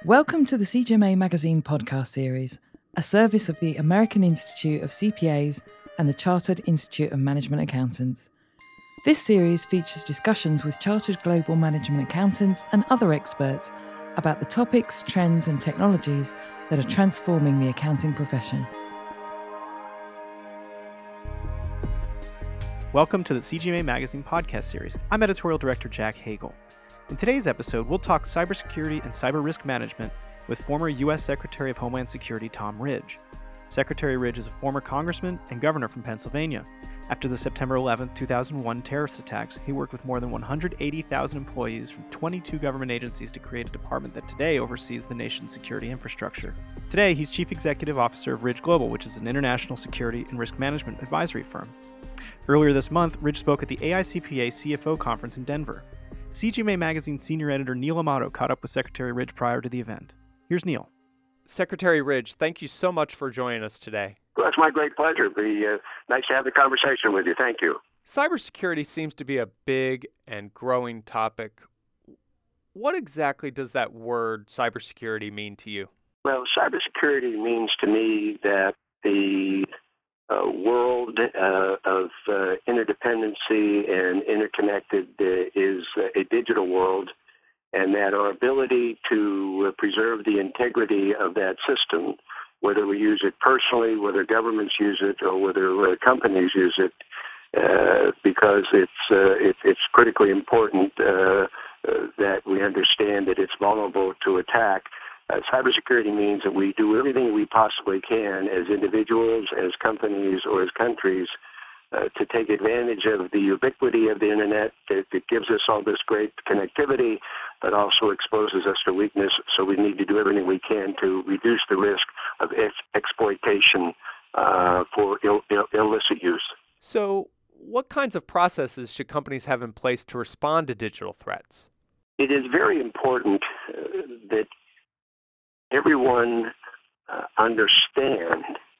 Welcome to the CGMA Magazine podcast series, a service of the American Institute of CPAs and the Chartered Institute of Management Accountants. This series features discussions with Chartered Global Management Accountants and other experts about the topics, trends and technologies that are transforming the accounting profession. Welcome to the CGMA Magazine podcast series. I'm editorial director Jack Hagel. In today's episode, we'll talk cybersecurity and cyber risk management with former U.S. Secretary of Homeland Security Tom Ridge. Secretary Ridge is a former congressman and governor from Pennsylvania. After the September 11, 2001 terrorist attacks, he worked with more than 180,000 employees from 22 government agencies to create a department that today oversees the nation's security infrastructure. Today, he's Chief Executive Officer of Ridge Global, which is an international security and risk management advisory firm. Earlier this month, Ridge spoke at the AICPA CFO conference in Denver. CGMA Magazine senior editor Neil Amato caught up with Secretary Ridge prior to the event. Here's Neil. Secretary Ridge, thank you so much for joining us today. Well, it's my great pleasure. It'd be nice to have the conversation with you. Thank you. Cybersecurity seems to be a big and growing topic. What exactly does that word cybersecurity mean to you? Well, cybersecurity means to me that the world of interdependency and interconnected is a digital world, and that our ability to preserve the integrity of that system, whether we use it personally, whether governments use it, or whether companies use it, because it's critically important that we understand that it's vulnerable to attack. Cybersecurity means that we do everything we possibly can as individuals, as companies, or as countries to take advantage of the ubiquity of the Internet that gives us all this great connectivity, but also exposes us to weakness. So we need to do everything we can to reduce the risk of exploitation for illicit use. So what kinds of processes should companies have in place to respond to digital threats? It is very important that everyone understand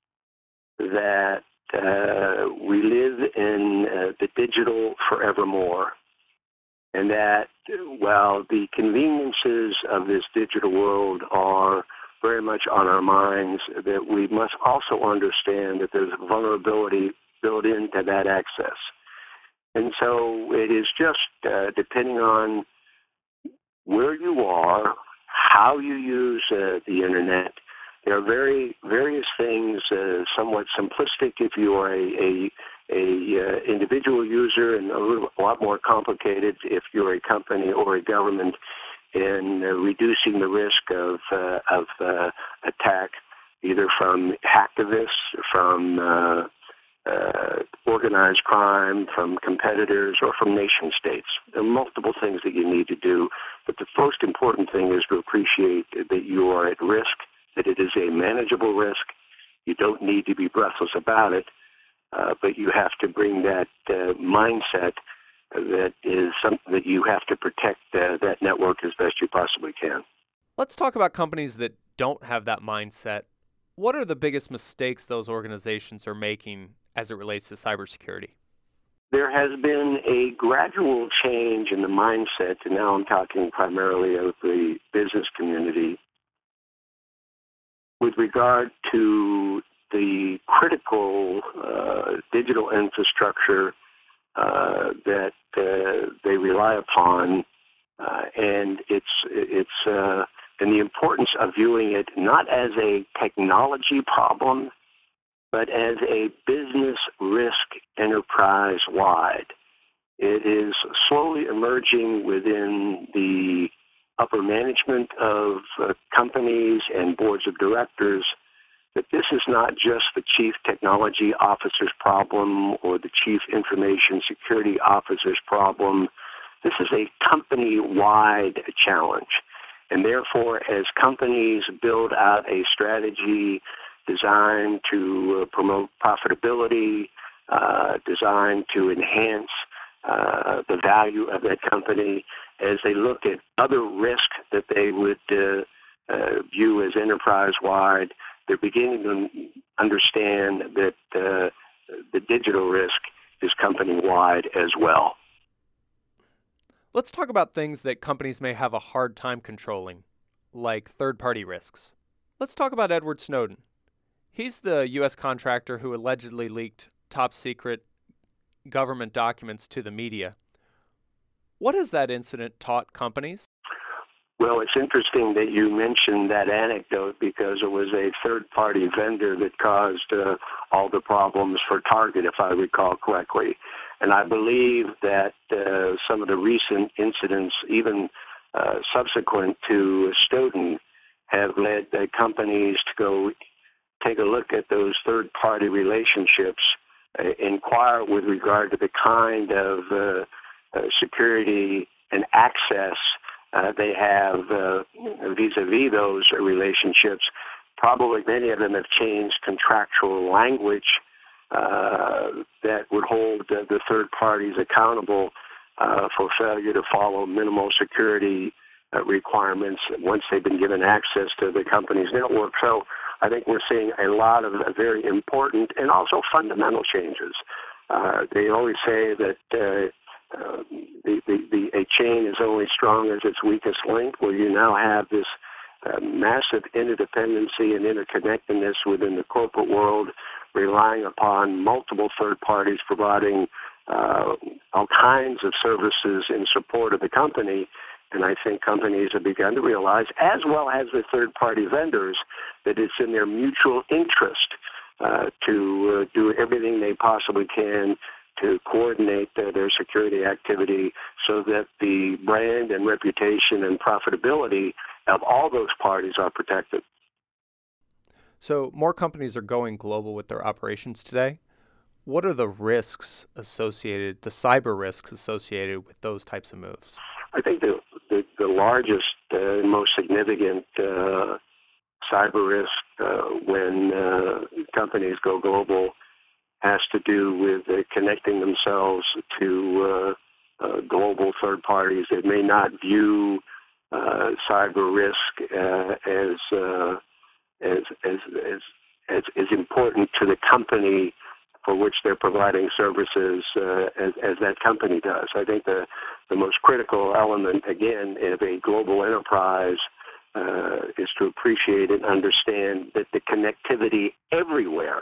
that we live in the digital forevermore, and that while the conveniences of this digital world are very much on our minds, that we must also understand that there's vulnerability built into that access. And so it is just depending on where you are, how you use the Internet. There are various things, somewhat simplistic if you are a individual user, and a lot more complicated if you're a company or a government, in reducing the risk of attack, either from hacktivists, from organized crime, from competitors, or from nation states. There are multiple things that you need to do, but the most important thing is to appreciate that you are at risk, that it is a manageable risk. You don't need to be breathless about it, but you have to bring that mindset that is something that you have to protect that network as best you possibly can. Let's talk about companies that don't have that mindset. What are the biggest mistakes those organizations are making as it relates to cybersecurity? There has been a gradual change in the mindset, and now I'm talking primarily of the business community, with regard to the critical digital infrastructure that they rely upon, and and the importance of viewing it not as a technology problem, but as a business risk enterprise-wide. It is slowly emerging within the upper management of companies and boards of directors that this is not just the chief technology officer's problem or the chief information security officer's problem. This is a company-wide challenge. And therefore, as companies build out a strategy designed to promote profitability, designed to enhance the value of that company, as they look at other risks that they would view as enterprise-wide, they're beginning to understand that the digital risk is company-wide as well. Let's talk about things that companies may have a hard time controlling, like third-party risks. Let's talk about Edward Snowden. He's the U.S. contractor who allegedly leaked top-secret government documents to the media. What has that incident taught companies? Well, it's interesting that you mentioned that anecdote because it was a third-party vendor that caused all the problems for Target, if I recall correctly. And I believe that some of the recent incidents, even subsequent to Snowden, have led the companies to go take a look at those third-party relationships, inquire with regard to the kind of security and access they have vis-a-vis those relationships. Probably many of them have changed contractual language that would hold the third parties accountable for failure to follow minimal security requirements once they've been given access to the company's network. So I think we're seeing a lot of very important and also fundamental changes. They always say that a chain is only strong as its weakest link. Well, you now have this massive interdependency and interconnectedness within the corporate world, relying upon multiple third parties providing all kinds of services in support of the company. And I think companies have begun to realize, as well as the third-party vendors, that it's in their mutual interest to do everything they possibly can to coordinate their security activity so that the brand and reputation and profitability of all those parties are protected. So more companies are going global with their operations today. What are the risks associated, the cyber risks associated with those types of moves? I think the largest and most significant cyber risk when companies go global has to do with connecting themselves to global third parties that may not view cyber risk as important to the company for which they're providing services as that company does. I think the most critical element, again, of a global enterprise is to appreciate and understand that the connectivity everywhere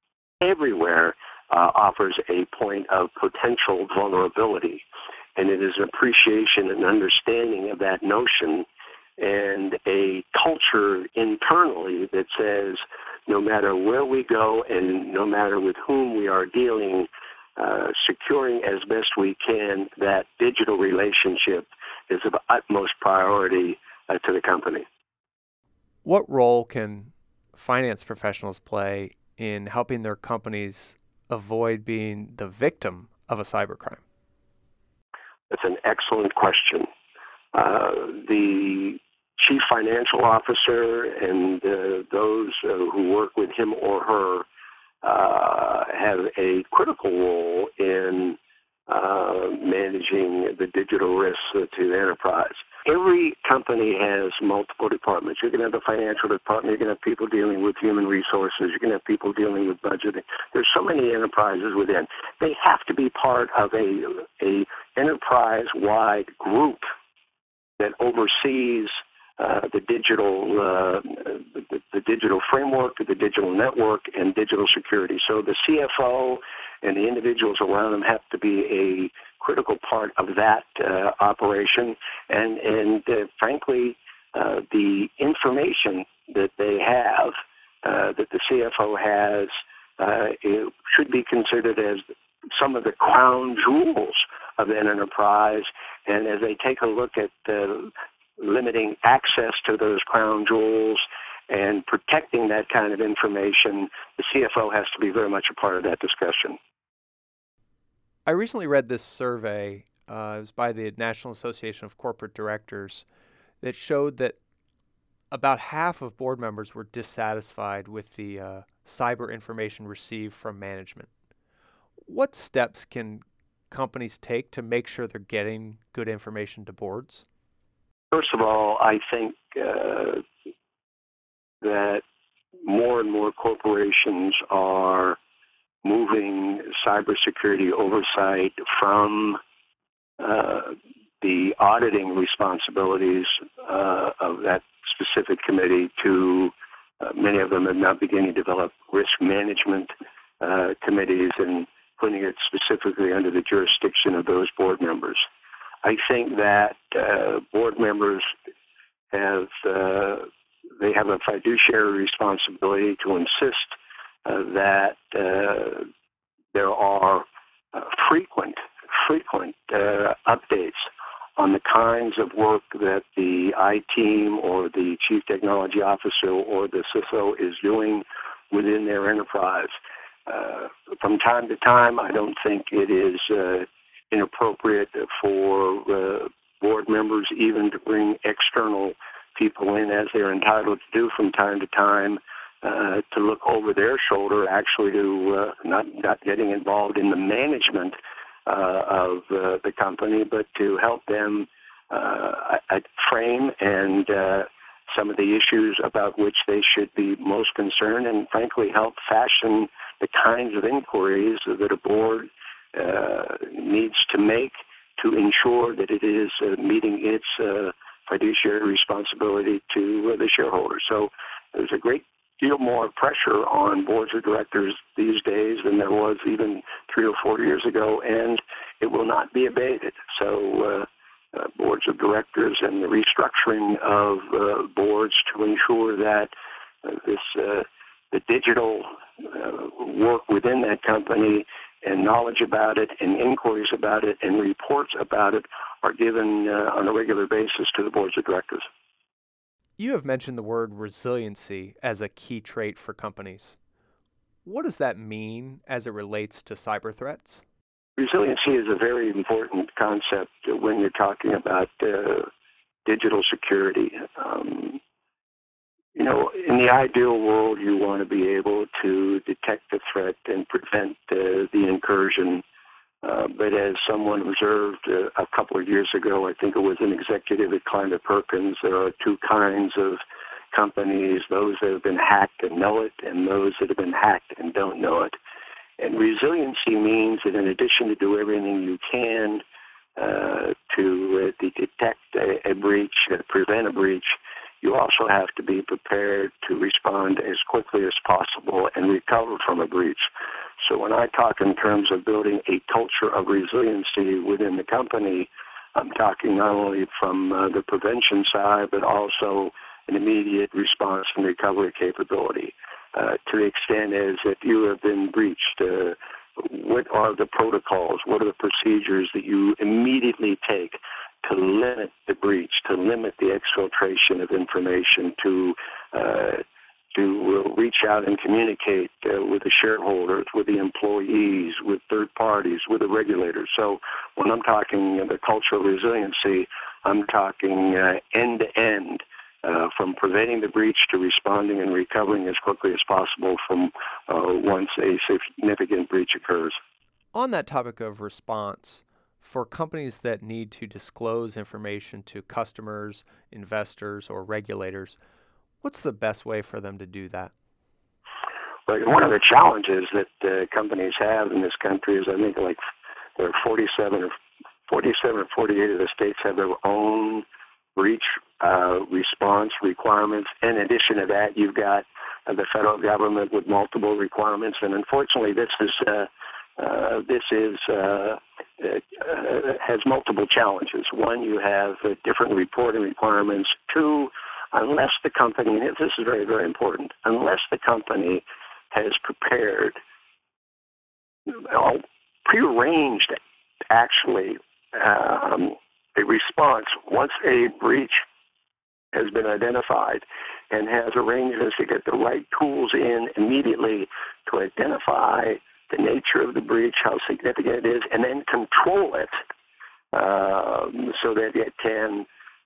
offers a point of potential vulnerability. And it is an appreciation and understanding of that notion and a culture internally that says no matter where we go and no matter with whom we are dealing, securing as best we can that digital relationship is of utmost priority to the company. What role can finance professionals play in helping their companies avoid being the victim of a cybercrime? That's an excellent question. The chief financial officer and those who work with him or her have a critical role in managing the digital risks to the enterprise. Every company has multiple departments. You're going to have a financial department. You're going to have people dealing with human resources. You're going to have people dealing with budgeting. There's so many enterprises within. They have to be part of a enterprise-wide group that oversees the digital framework, the digital network, and digital security. So the CFO and the individuals around them have to be a critical part of that operation. And frankly, the information that they have, that the CFO has, it should be considered as some of the crown jewels of an enterprise. And as they take a look at limiting access to those crown jewels and protecting that kind of information, the CFO has to be very much a part of that discussion. I recently read this survey, it was by the National Association of Corporate Directors, that showed that about half of board members were dissatisfied with the cyber information received from management. What steps can companies take to make sure they're getting good information to boards? First of all, I think that more and more corporations are moving cybersecurity oversight from the auditing responsibilities of that specific committee to many of them have now beginning to develop risk management committees and putting it specifically under the jurisdiction of those board members. I think that board members have they have a fiduciary responsibility to insist that there are frequent updates on the kinds of work that the I-team or the Chief Technology Officer or the CISO is doing within their enterprise. From time to time, I don't think it is inappropriate for board members even to bring external people in, as they're entitled to do from time to time, to look over their shoulder, actually to not getting involved in the management of the company, but to help them frame and some of the issues about which they should be most concerned, and frankly help fashion the kinds of inquiries that a board needs to make to ensure that it is meeting its fiduciary responsibility to the shareholders. So there's a great deal more pressure on boards of directors these days than there was even 3 or 4 years ago, and it will not be abated. So boards of directors and the restructuring of boards to ensure that the digital work within that company and knowledge about it and inquiries about it and reports about it are given on a regular basis to the boards of directors. You have mentioned the word resiliency as a key trait for companies. What does that mean as it relates to cyber threats? Resiliency is a very important concept when you're talking about digital security. In the ideal world, you want to be able to detect the threat and prevent the incursion. But as someone observed a couple of years ago, I think it was an executive at Kleiner Perkins, there are two kinds of companies, those that have been hacked and know it, and those that have been hacked and don't know it. And resiliency means that in addition to do everything you can to detect a breach, prevent a breach, you also have to be prepared to respond as quickly as possible and recover from a breach. So when I talk in terms of building a culture of resiliency within the company, I'm talking not only from the prevention side, but also an immediate response and recovery capability. To the extent as if you have been breached, what are the protocols, what are the procedures that you immediately take to limit the breach, to limit the exfiltration of information, to reach out and communicate with the shareholders, with the employees, with third parties, with the regulators. So when I'm talking the culture of resiliency, I'm talking end-to-end, from preventing the breach to responding and recovering as quickly as possible from once a significant breach occurs. On that topic of response, for companies that need to disclose information to customers, investors, or regulators, what's the best way for them to do that? Well, one of the challenges that companies have in this country is I think like there are 47 or 48 of the states have their own breach response requirements. In addition to that, you've got the federal government with multiple requirements, and unfortunately, this has multiple challenges. One, you have different reporting requirements. Two, unless the company, and this is very, very important, unless the company has prepared, prearranged actually a response once a breach has been identified and has arrangements to get the right tools in immediately to identify the nature of the breach, how significant it is, and then control it so that it can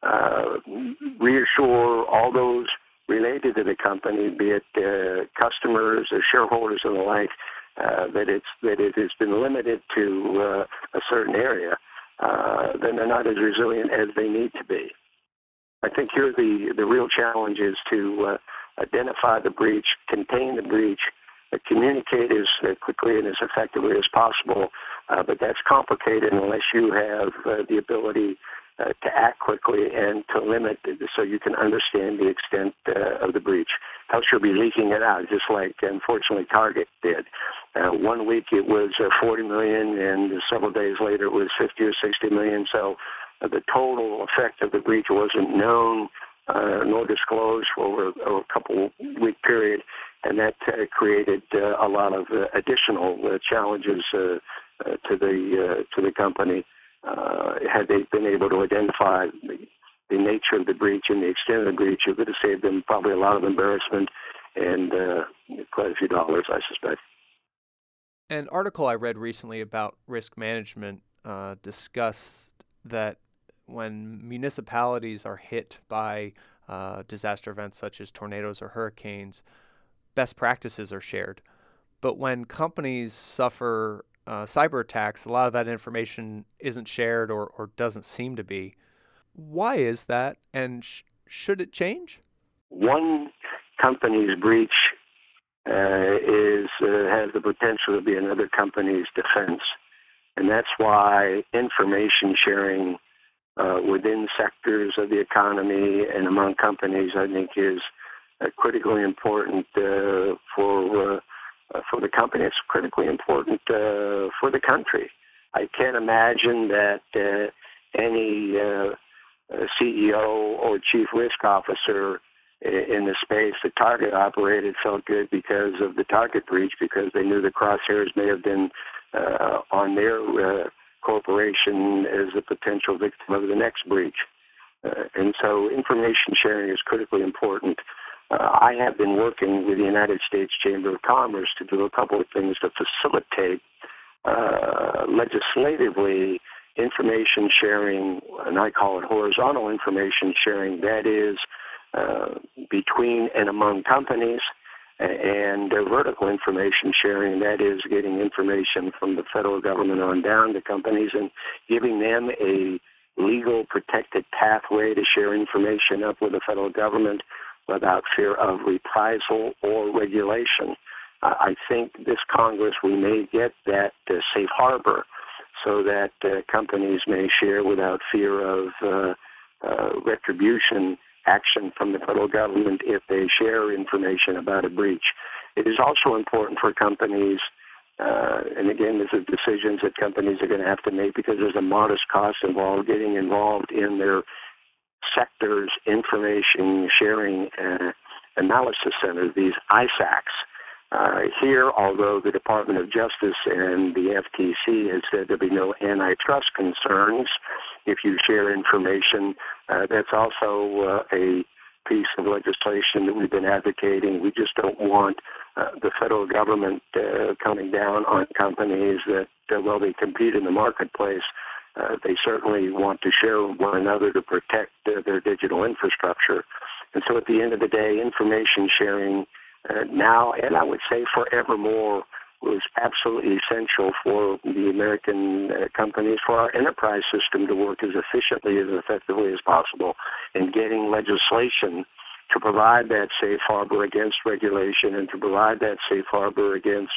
reassure all those related to the company, be it customers or shareholders and the like, that it has been limited to a certain area, then they're not as resilient as they need to be. I think here the real challenge is to identify the breach, contain the breach, communicate as quickly and as effectively as possible, but that's complicated unless you have the ability to act quickly and to limit so you can understand the extent of the breach. Else you'll be leaking it out, just like, unfortunately, Target did. 1 week it was 40 million, and several days later it was 50 or 60 million. So the total effect of the breach wasn't known nor disclosed for over a couple-week period, and that created a lot of additional challenges to the company. Had they been able to identify the nature of the breach and the extent of the breach, it would have saved them probably a lot of embarrassment and quite a few dollars, I suspect. An article I read recently about risk management discussed that when municipalities are hit by disaster events such as tornadoes or hurricanes, best practices are shared. But when companies suffer cyber attacks, a lot of that information isn't shared or doesn't seem to be. Why is that, and should it change? One company's breach has the potential to be another company's defense, and that's why information sharing within sectors of the economy and among companies, I think, is critically important for the company. It's critically important for the country. I can't imagine that any CEO or chief risk officer in the space that Target operated felt good because of the Target breach, because they knew the crosshairs may have been on their corporation as a potential victim of the next breach. And so information sharing is critically important. I have been working with the United States Chamber of Commerce to do a couple of things to facilitate legislatively information sharing, and I call it horizontal information sharing, that is between and among companies, and vertical information sharing, that is getting information from the federal government on down to companies and giving them a legal protected pathway to share information up with the federal government without fear of reprisal or regulation. I think this Congress, we may get that safe harbor so that companies may share without fear of retribution action from the federal government if they share information about a breach. It is also important for companies, and again, these are decisions that companies are going to have to make because there's a modest cost involved getting involved in their sector's information sharing analysis centers, these ISACs. Here, although the Department of Justice and the FTC has said there'll be no antitrust concerns if you share information, that's also a piece of legislation that we've been advocating. We just don't want the federal government coming down on companies that, while they compete in the marketplace, they certainly want to share with one another to protect their digital infrastructure. And so at the end of the day, information sharing now, and I would say forevermore, was absolutely essential for the American companies, for our enterprise system to work as efficiently, as effectively as possible, and getting legislation to provide that safe harbor against regulation and to provide that safe harbor against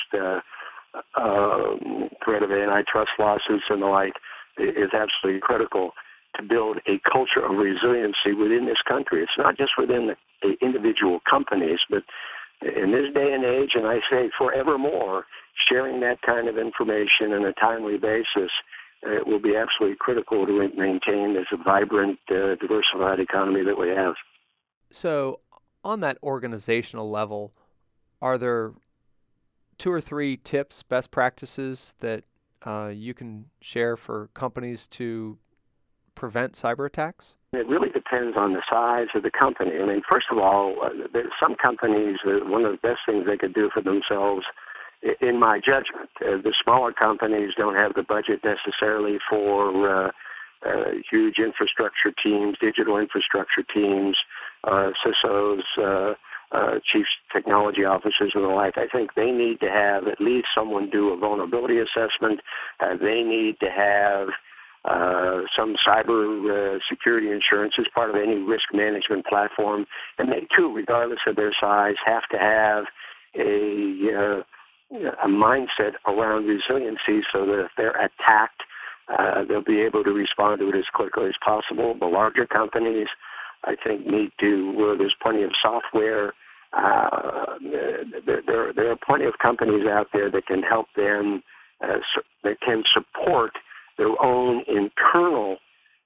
threat of antitrust lawsuits and the like is absolutely critical to build a culture of resiliency within this country. It's not just within the individual companies, but in this day and age, and I say forevermore, sharing that kind of information on a timely basis will be absolutely critical to maintain this vibrant, diversified economy that we have. So on that organizational level, are there 2 or 3 tips, best practices that you can share for companies to prevent cyber attacks? It really depends on the size of the company. I mean, first of all, there's some companies, one of the best things they could do for themselves, in my judgment, the smaller companies don't have the budget necessarily for huge infrastructure teams, digital infrastructure teams, CISOs, chief technology officers and the like. I think they need to have at least someone do a vulnerability assessment. They need to have some cyber security insurance as part of any risk management platform. And they, too, regardless of their size, have to have a mindset around resiliency so that if they're attacked, they'll be able to respond to it as quickly as possible. The larger companies, I think, there's plenty of software. There are plenty of companies out there that can help them, that can support their own internal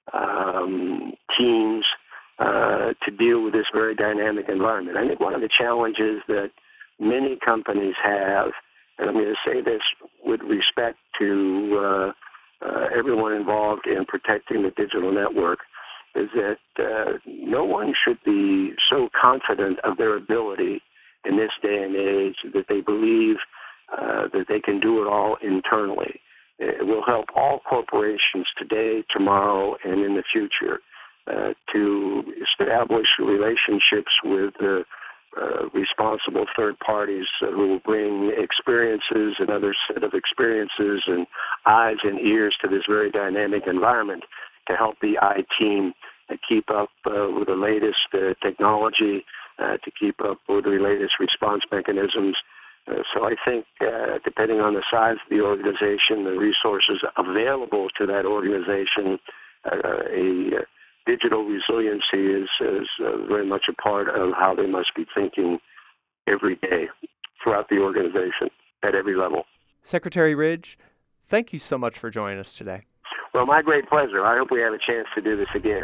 teams to deal with this very dynamic environment. I think one of the challenges that many companies have, and I'm going to say this with respect to everyone involved in protecting the digital network, is that no one should be so confident of their ability in this day and age that they believe that they can do it all internally. It will help all corporations today, tomorrow, and in the future to establish relationships with responsible third parties who will bring experiences, another set of experiences and eyes and ears to this very dynamic environment to help the I team keep up with the latest technology, to keep up with the latest response mechanisms. So I think depending on the size of the organization, the resources available to that organization, a digital resiliency is very much a part of how they must be thinking every day throughout the organization at every level. Secretary Ridge, thank you so much for joining us today. Well, my great pleasure. I hope we have a chance to do this again.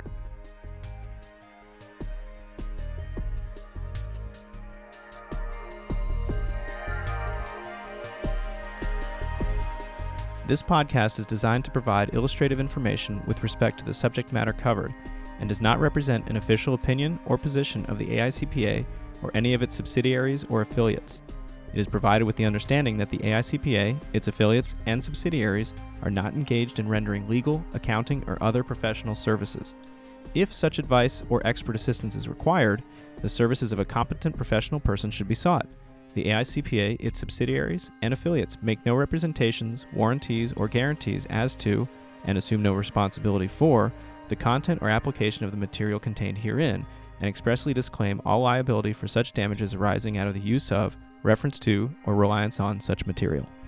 This podcast is designed to provide illustrative information with respect to the subject matter covered and does not represent an official opinion or position of the AICPA or any of its subsidiaries or affiliates. It is provided with the understanding that the AICPA, its affiliates, and subsidiaries are not engaged in rendering legal, accounting, or other professional services. If such advice or expert assistance is required, the services of a competent professional person should be sought. The AICPA, its subsidiaries, and affiliates make no representations, warranties, or guarantees as to, and assume no responsibility for, the content or application of the material contained herein, and expressly disclaim all liability for such damages arising out of the use of, reference to, or reliance on such material.